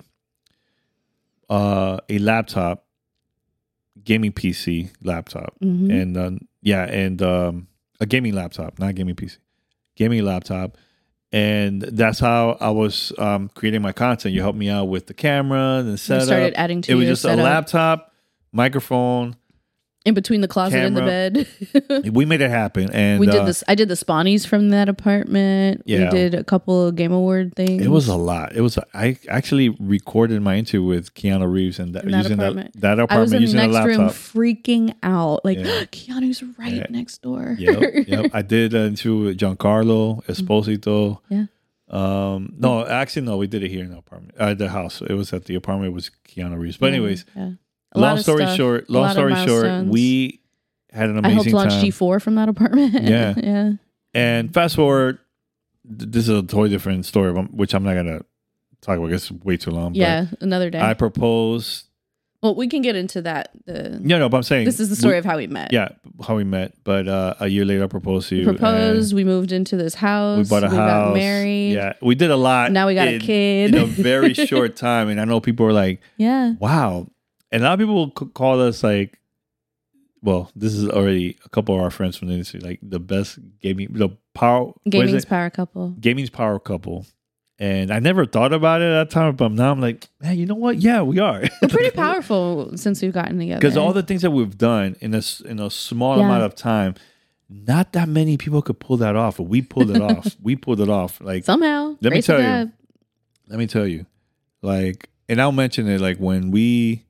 [SPEAKER 2] laptop, gaming PC laptop,
[SPEAKER 1] Mhm.
[SPEAKER 2] and a gaming laptop, not gaming PC, gaming laptop, and that's how I was creating my content. You helped me out with the camera and the
[SPEAKER 1] You
[SPEAKER 2] setup.
[SPEAKER 1] started adding to
[SPEAKER 2] It was
[SPEAKER 1] your
[SPEAKER 2] just
[SPEAKER 1] setup
[SPEAKER 2] a laptop, microphone.
[SPEAKER 1] in between the closet and the bed.
[SPEAKER 2] We made it happen, and
[SPEAKER 1] We did this. I did the Spawnies from that apartment.
[SPEAKER 2] Yeah.
[SPEAKER 1] We did a couple of Game Award things.
[SPEAKER 2] it was a lot. I actually recorded my interview with Keanu Reeves and
[SPEAKER 1] In that
[SPEAKER 2] using
[SPEAKER 1] apartment.
[SPEAKER 2] that
[SPEAKER 1] I
[SPEAKER 2] apartment
[SPEAKER 1] was in the
[SPEAKER 2] using a
[SPEAKER 1] next room
[SPEAKER 2] laptop.
[SPEAKER 1] freaking out. Like,
[SPEAKER 2] Yeah.
[SPEAKER 1] Keanu's right
[SPEAKER 2] Yeah.
[SPEAKER 1] next door.
[SPEAKER 2] Yep. I did interview with Giancarlo Esposito.
[SPEAKER 1] Yeah.
[SPEAKER 2] No, actually, no. We did it here in the apartment, the house. It was at the apartment. It was Keanu Reeves. But anyways,
[SPEAKER 1] Yeah. A lot
[SPEAKER 2] long
[SPEAKER 1] of
[SPEAKER 2] story
[SPEAKER 1] stuff,
[SPEAKER 2] short,
[SPEAKER 1] a lot of milestones.
[SPEAKER 2] we had an
[SPEAKER 1] I helped
[SPEAKER 2] amazing
[SPEAKER 1] launch
[SPEAKER 2] time.
[SPEAKER 1] G4 from that apartment.
[SPEAKER 2] Yeah.
[SPEAKER 1] Yeah.
[SPEAKER 2] And fast forward, this is a totally different story, which I'm not gonna talk about. It's way too long.
[SPEAKER 1] Yeah. Another day.
[SPEAKER 2] But I proposed.
[SPEAKER 1] Well, we can get into that.
[SPEAKER 2] No, but I'm saying
[SPEAKER 1] This is the story of how we met.
[SPEAKER 2] Yeah, how we met. But a year later, I proposed to
[SPEAKER 1] We
[SPEAKER 2] you.
[SPEAKER 1] proposed. We moved into this house.
[SPEAKER 2] We bought a house.
[SPEAKER 1] got married.
[SPEAKER 2] Yeah, we did a lot.
[SPEAKER 1] Now we got a kid.
[SPEAKER 2] in a very short time. And I know people are like,
[SPEAKER 1] Yeah.
[SPEAKER 2] "Wow!" And a lot of people call us like, well, this is already a couple of our friends from the industry, like the best
[SPEAKER 1] Gaming's power couple.
[SPEAKER 2] gaming's power couple. And I never thought about it at that time, but now I'm like, man, you know what? Yeah, we are.
[SPEAKER 1] We're pretty powerful since we've gotten together.
[SPEAKER 2] Because all the things that we've done in a small
[SPEAKER 1] Yeah.
[SPEAKER 2] amount of time, not that many people could pull that off. But we pulled it off. We pulled it off. Like
[SPEAKER 1] somehow.
[SPEAKER 2] Let me
[SPEAKER 1] grace of
[SPEAKER 2] tell you.
[SPEAKER 1] God.
[SPEAKER 2] Let me tell you, like, and I'll mention it. Like when we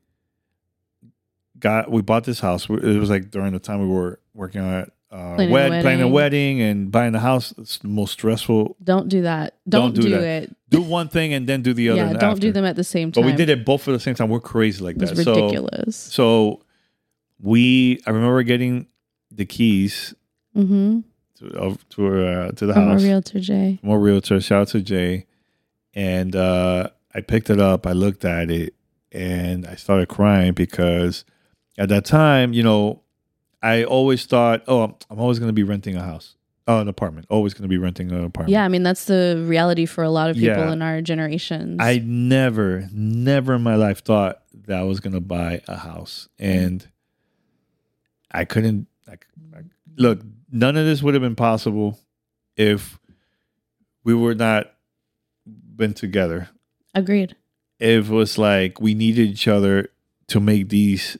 [SPEAKER 2] bought this house. It was like during the time we were working on it. Planning a wedding and buying a house. It's the most stressful.
[SPEAKER 1] Don't do that. Don't do
[SPEAKER 2] that.
[SPEAKER 1] it.
[SPEAKER 2] Do one thing and then do the other.
[SPEAKER 1] Yeah, don't do them at the same time.
[SPEAKER 2] But we did it both at the same time. We're crazy like
[SPEAKER 1] It was
[SPEAKER 2] that.
[SPEAKER 1] ridiculous.
[SPEAKER 2] So I remember getting the keys
[SPEAKER 1] Mm-hmm.
[SPEAKER 2] to the
[SPEAKER 1] From our
[SPEAKER 2] house.
[SPEAKER 1] realtor, Jay.
[SPEAKER 2] More realtor. Shout out to Jay. And I picked it up. I looked at it and I started crying because at that time, I always thought, oh, I'm always going to be renting a house. Oh, an apartment. Always going to be renting an apartment.
[SPEAKER 1] Yeah, I mean, that's the reality for a lot of people
[SPEAKER 2] Yeah.
[SPEAKER 1] in our generations.
[SPEAKER 2] I never in my life thought that I was going to buy a house. And I couldn't, look, none of this would have been possible if we were not been together.
[SPEAKER 1] Agreed.
[SPEAKER 2] It was like we needed each other to make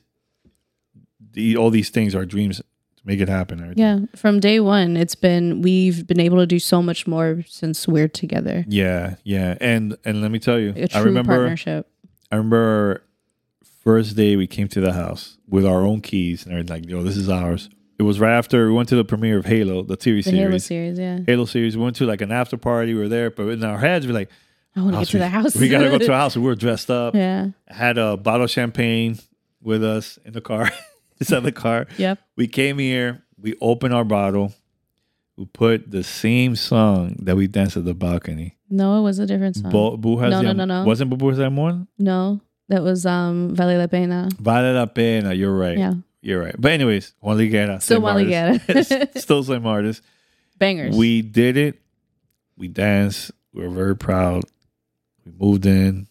[SPEAKER 2] all these things, our dreams, to make it happen. Everything.
[SPEAKER 1] Yeah, from day one, we've been able to do so much more since we're together.
[SPEAKER 2] Yeah. And let me tell you,
[SPEAKER 1] A true partnership.
[SPEAKER 2] I remember first day we came to the house with our own keys and everything. Like, this is ours. It was right after we went to the premiere of Halo, the TV
[SPEAKER 1] The
[SPEAKER 2] series.
[SPEAKER 1] Halo series, yeah.
[SPEAKER 2] Halo series. We went to like an after party. We were there, but in our heads, we're like,
[SPEAKER 1] I want to get to the house.
[SPEAKER 2] We got to go to a house. We were dressed up.
[SPEAKER 1] Yeah.
[SPEAKER 2] I had a bottle of champagne with us in the car. Inside the car.
[SPEAKER 1] Yep.
[SPEAKER 2] We came here. We opened our bottle. We put the same song that we danced at the balcony.
[SPEAKER 1] No, it was a different song. No.
[SPEAKER 2] Wasn't Bubu has Amor?
[SPEAKER 1] No, that was Vale la Pena.
[SPEAKER 2] Vale la Pena. You're right.
[SPEAKER 1] Yeah.
[SPEAKER 2] You're right. But anyways, Juan Liguera.
[SPEAKER 1] Still Juan Liguera.
[SPEAKER 2] Still same artist.
[SPEAKER 1] Bangers.
[SPEAKER 2] We did it. We danced. We were very proud. We moved in.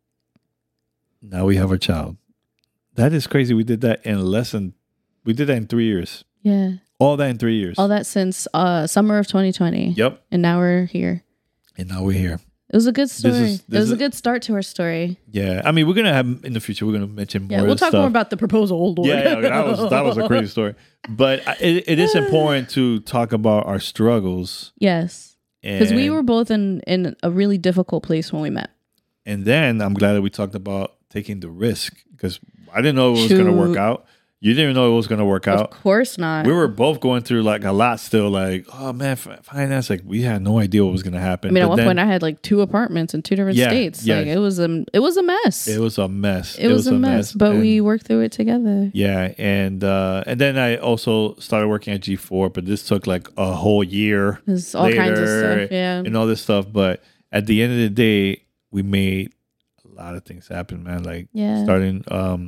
[SPEAKER 2] Now we have a child. That is crazy. We did that we did that in 3 years.
[SPEAKER 1] Yeah.
[SPEAKER 2] All that in 3 years.
[SPEAKER 1] All that since summer of 2020.
[SPEAKER 2] Yep.
[SPEAKER 1] And now we're here.
[SPEAKER 2] And now we're here.
[SPEAKER 1] It was a good story.
[SPEAKER 2] This
[SPEAKER 1] It was
[SPEAKER 2] is-
[SPEAKER 1] a good start to our story.
[SPEAKER 2] Yeah. I mean, we're going to have, in the future, we're going to mention more
[SPEAKER 1] Yeah, we'll
[SPEAKER 2] of
[SPEAKER 1] talk
[SPEAKER 2] stuff.
[SPEAKER 1] more about the proposal. Lord.
[SPEAKER 2] Yeah, that was a crazy story. But it is important to talk about our struggles.
[SPEAKER 1] Yes. Because we
[SPEAKER 2] And-
[SPEAKER 1] were both in a really difficult place when we met.
[SPEAKER 2] And then I'm glad that we talked about taking the risk because I didn't know it was going to work
[SPEAKER 1] Shoot.
[SPEAKER 2] out. You didn't know it was going to work out.
[SPEAKER 1] Of course not.
[SPEAKER 2] We were both going through like a lot still, like, oh man, finance. Like we had no idea what was going to happen.
[SPEAKER 1] I mean,
[SPEAKER 2] But
[SPEAKER 1] at one
[SPEAKER 2] then
[SPEAKER 1] point, I had like 2 apartments in 2 different
[SPEAKER 2] Yeah,
[SPEAKER 1] states.
[SPEAKER 2] yeah.
[SPEAKER 1] Like it was a mess.
[SPEAKER 2] It was a mess.
[SPEAKER 1] It was a mess. But
[SPEAKER 2] And-
[SPEAKER 1] we worked through it together.
[SPEAKER 2] Yeah, and then I also started working at G4, but this took like a whole year.
[SPEAKER 1] There's all kinds of
[SPEAKER 2] later
[SPEAKER 1] stuff. Yeah.
[SPEAKER 2] and all this stuff. But at the end of the day, we made a lot of things happen, man. Like
[SPEAKER 1] Yeah.
[SPEAKER 2] starting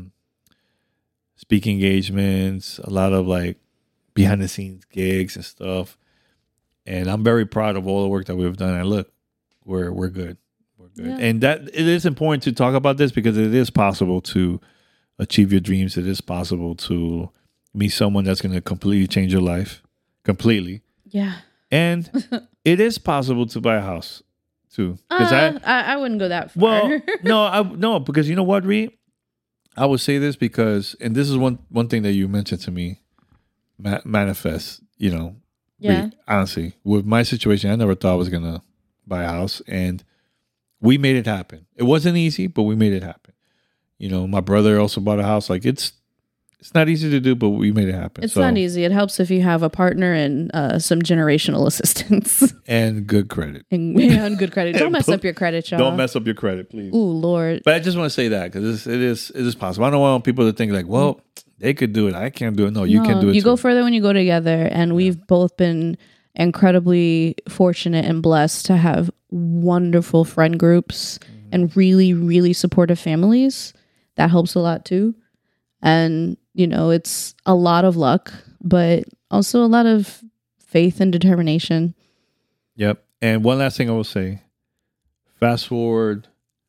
[SPEAKER 2] speaking engagements, a lot of like behind the scenes gigs and stuff. And I'm very proud of all the work that we've done. And look, we're good. We're good.
[SPEAKER 1] Yeah.
[SPEAKER 2] And that it is important to talk about this because it is possible to achieve your dreams. It is possible to meet someone that's going to completely change your life, completely.
[SPEAKER 1] Yeah.
[SPEAKER 2] And it is possible to buy a house too. Because
[SPEAKER 1] I wouldn't go that far.
[SPEAKER 2] well, no, because you know what, Ree? I would say this because, and this is one thing that you mentioned to me, manifest. You know,
[SPEAKER 1] yeah.
[SPEAKER 2] Ree, honestly, with my situation, I never thought I was gonna buy a house, and we made it happen. It wasn't easy, but we made it happen. You know, my brother also bought a house. Like it's not easy to do, but we made it happen.
[SPEAKER 1] It's not easy. It helps if you have a partner and some generational assistance.
[SPEAKER 2] And good credit.
[SPEAKER 1] and good credit. Don't mess up your credit, y'all.
[SPEAKER 2] Don't mess up your credit, please.
[SPEAKER 1] Ooh, Lord.
[SPEAKER 2] But I just want to say that because it is possible. I don't want people to think like, well, they could do it. I can't do it. No, you can do it.
[SPEAKER 1] You
[SPEAKER 2] too.
[SPEAKER 1] go further when you go together. And we've both been incredibly fortunate and blessed to have wonderful friend groups and really, really supportive families. That helps a lot too. And, you know, it's a lot of luck, but also a lot of faith and determination.
[SPEAKER 2] Yep. And one last thing I will say, fast forward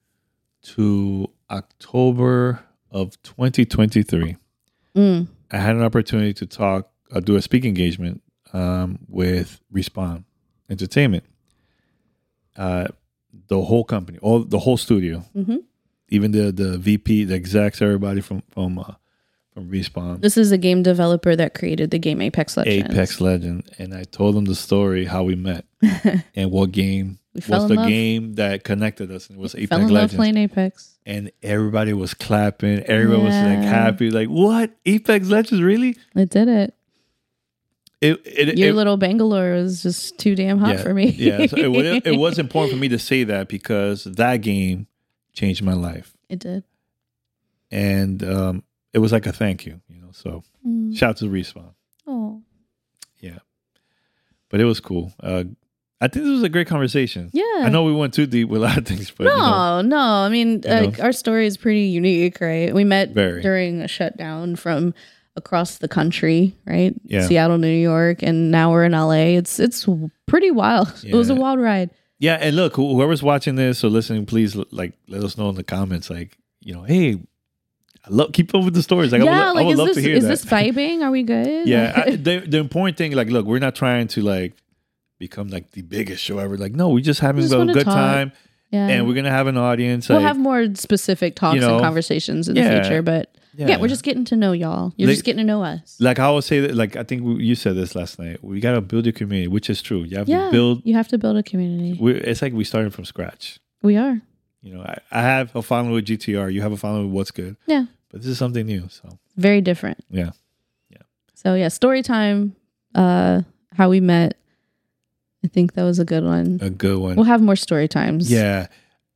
[SPEAKER 2] to October of 2023. I had an opportunity to do a speaking engagement with Respawn Entertainment. The whole company, the whole studio, even the VP, the execs, everybody from Respawn.
[SPEAKER 1] This is a game developer that created the game Apex Legends.
[SPEAKER 2] Apex Legend, and I told them the story how we met and what game was the game that connected us, and it was Apex
[SPEAKER 1] Fell in love
[SPEAKER 2] Legends.
[SPEAKER 1] playing Apex,
[SPEAKER 2] and everybody was clapping. Everyone was like happy, like what Apex Legends really?
[SPEAKER 1] It did it. Your
[SPEAKER 2] It
[SPEAKER 1] little Bangalore was just too damn hot for me.
[SPEAKER 2] Yeah, so it was important for me to say that because that game changed my life.
[SPEAKER 1] It did,
[SPEAKER 2] and it was like a thank you, you know. So shout out to Respawn.
[SPEAKER 1] Oh,
[SPEAKER 2] yeah, but it was cool. I think this was a great conversation.
[SPEAKER 1] Yeah,
[SPEAKER 2] I know we went too deep with a lot of things, but
[SPEAKER 1] no. I mean, like our story is pretty unique, right? We met
[SPEAKER 2] Very.
[SPEAKER 1] during a shutdown from across the country, right?
[SPEAKER 2] Yeah.
[SPEAKER 1] Seattle, New York, and now we're in LA. It's pretty wild.
[SPEAKER 2] Yeah.
[SPEAKER 1] It was a wild ride.
[SPEAKER 2] Yeah, and look, whoever's watching this or listening, please let us know in the comments. Like, you know, hey, keep up with the stories. Like, I would love to hear that.
[SPEAKER 1] Is this vibing? Are we good?
[SPEAKER 2] Yeah, the important thing, like, look, we're not trying to like become like the biggest show ever. Like, no, we're just having a good time.
[SPEAKER 1] Yeah.
[SPEAKER 2] And we're gonna have an audience.
[SPEAKER 1] We'll
[SPEAKER 2] like,
[SPEAKER 1] have more specific talks and conversations in the future, but yeah, we're just getting to know y'all. You're just getting to know us.
[SPEAKER 2] Like I always say that, like I think you said this last night. We gotta build your community, which is true. You have to build.
[SPEAKER 1] You have to build a community.
[SPEAKER 2] It's like we started from scratch.
[SPEAKER 1] We are.
[SPEAKER 2] You know, I have a following with GTR. You have a following with What's Good.
[SPEAKER 1] Yeah.
[SPEAKER 2] But this is something new. So
[SPEAKER 1] very different.
[SPEAKER 2] Yeah.
[SPEAKER 1] So yeah, story time. How we met. I think that was a good one.
[SPEAKER 2] A good one.
[SPEAKER 1] We'll have more story times.
[SPEAKER 2] Yeah.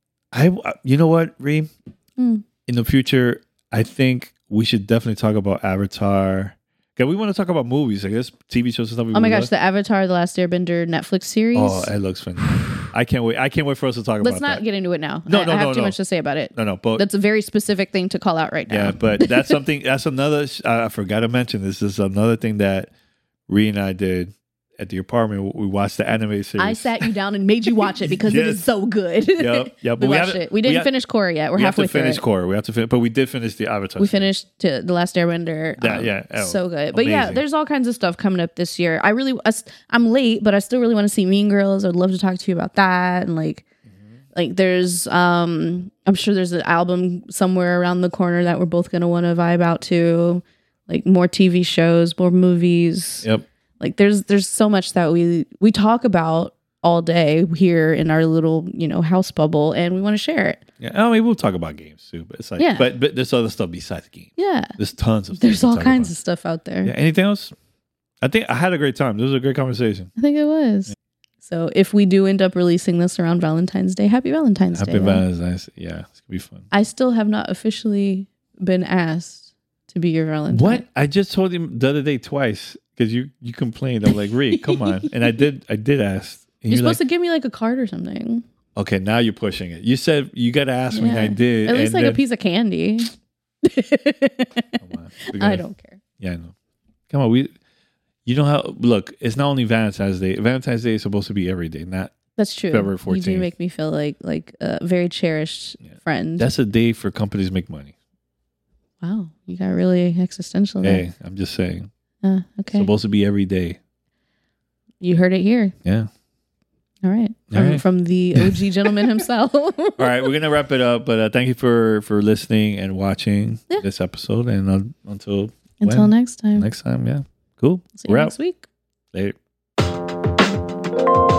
[SPEAKER 2] You know what, Ree? In the future, I think we should definitely talk about Avatar. Okay, we want to talk about movies, I guess, TV shows and stuff.
[SPEAKER 1] Oh my gosh, the Avatar: The Last Airbender Netflix series.
[SPEAKER 2] Oh, it looks fun. I can't wait. I can't wait for us to talk about that.
[SPEAKER 1] Let's not get into it now.
[SPEAKER 2] No,
[SPEAKER 1] I have too much to say about it.
[SPEAKER 2] No, but
[SPEAKER 1] that's a very specific thing to call out right now.
[SPEAKER 2] Yeah, but that's something. That's another. I forgot to mention this. This is another thing that Ree and I did at the apartment. We watched the anime series.
[SPEAKER 1] I sat you down and made you watch it because it is so good.
[SPEAKER 2] Yep.
[SPEAKER 1] But we watched it. We didn't finish Korra yet. We're halfway through.
[SPEAKER 2] We have to finish Korra. We have to finish, but we did finish the Avatar.
[SPEAKER 1] We finished The Last Airbender. So good. But yeah, there's all kinds of stuff coming up this year. I'm late, but I still really want to see Mean Girls. I'd love to talk to you about that. And like there's I'm sure there's an album somewhere around the corner that we're both gonna want to vibe out to. Like more TV shows, more movies.
[SPEAKER 2] Yep.
[SPEAKER 1] Like there's so much that we talk about all day here in our little, house bubble, and we want to share it.
[SPEAKER 2] Yeah, I mean, we'll talk about games too, but it's like, but there's other stuff besides games.
[SPEAKER 1] Yeah,
[SPEAKER 2] there's tons of stuff.
[SPEAKER 1] There's all kinds of stuff out there.
[SPEAKER 2] Yeah. Anything else? I think I had a great time. This was a great conversation.
[SPEAKER 1] I think it was. Yeah. So if we do end up releasing this around Valentine's Day, happy Valentine's Day.
[SPEAKER 2] Happy Valentine's Day. Yeah, it's gonna be fun.
[SPEAKER 1] I still have not officially been asked to be your Valentine.
[SPEAKER 2] What? I just told him the other day twice. Because you complained. I'm like, Ree, come on. And I did ask.
[SPEAKER 1] You're supposed to give me like a card or something.
[SPEAKER 2] Okay, now you're pushing it. You said you got to ask me, and I did.
[SPEAKER 1] At least like a piece of candy.
[SPEAKER 2] Come on.
[SPEAKER 1] I don't care.
[SPEAKER 2] Yeah, I know. Come on, you know how, look, it's not only Valentine's Day. Valentine's Day is supposed to be every day, not
[SPEAKER 1] That's true.
[SPEAKER 2] February
[SPEAKER 1] You
[SPEAKER 2] 14th.
[SPEAKER 1] do make me feel like a very cherished friend.
[SPEAKER 2] That's a day for companies to make money.
[SPEAKER 1] Wow, you got really existential there.
[SPEAKER 2] Hey, I'm just saying.
[SPEAKER 1] Okay.
[SPEAKER 2] It's supposed to be every day.
[SPEAKER 1] You heard it here.
[SPEAKER 2] Yeah.
[SPEAKER 1] All right.
[SPEAKER 2] All right.
[SPEAKER 1] From the OG gentleman himself.
[SPEAKER 2] All right, we're gonna wrap it up. But thank you for listening and watching this episode. And until
[SPEAKER 1] next time.
[SPEAKER 2] Next time, yeah. Cool.
[SPEAKER 1] See you next week.
[SPEAKER 2] Later.